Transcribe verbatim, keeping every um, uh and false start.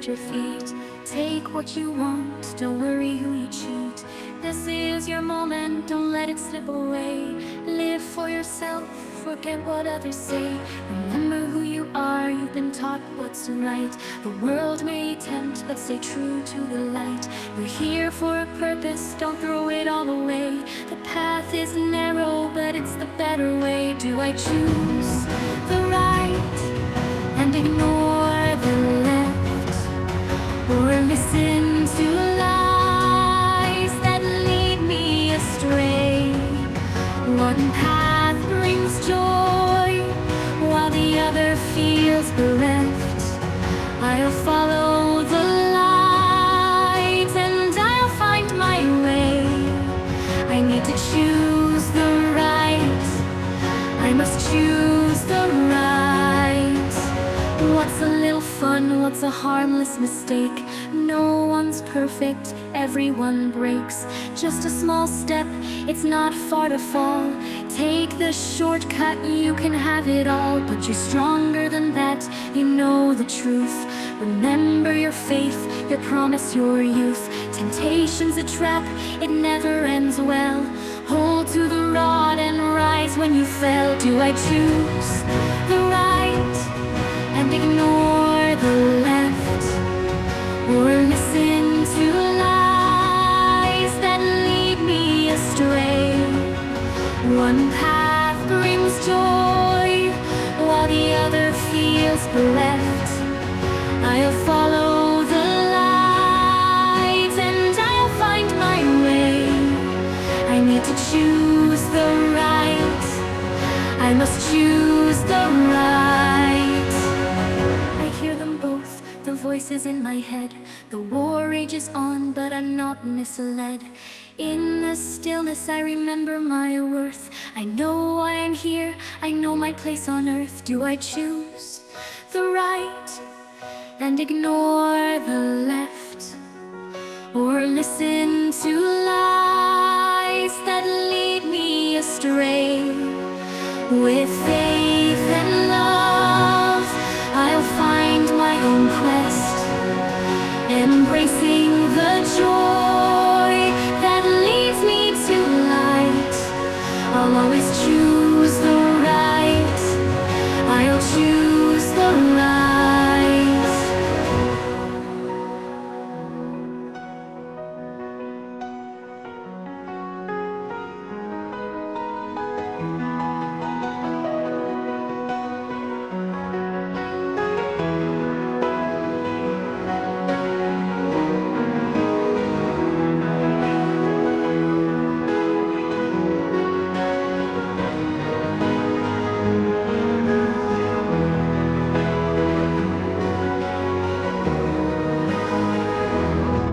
at your feet. Take what you want, don't worry who you cheat. This is your moment, don't let it slip away. Live for yourself, forget what others say. Remember who you are, you've been taught what's right. The world may tempt, but stay true to the light. You're here for a purpose, don't throw it all away. The path is narrow, but it's the better way. Do I choose the right and ignore the left, or listen to lies that lead me astray? One path brings joy, while the other feels bereft. I'll follow the light, and I'll find my way. I need to choose the right, I must choose the right. What's a little fun, what's a harmless mistake? No one's perfect, everyone breaks. Just a small step, it's not far to fall. Take the shortcut, you can have it all. But you're stronger than that, you know the truth. Remember your faith, your promise, your youth. Temptation's a trap, it never ends well. Hold to the rod and rise when you fell. Do I choose the right and ignore the left, or listen to lies that lead me astray? One path brings joy, while the other feels bereft. I'll follow the light, and I'll find my way. I need to choose the right, I must choose the right. I hear them both, the voices in my head. The war rages on, but I'm not misled. In the stillness I remember my worth. I know why I'm here, I know my place on earth. Do I choose the right and ignore the left, or listen to lies that lead me astray? With faith and love, I'll find my own quest, embracing the joy that leads me to light. I'll always choose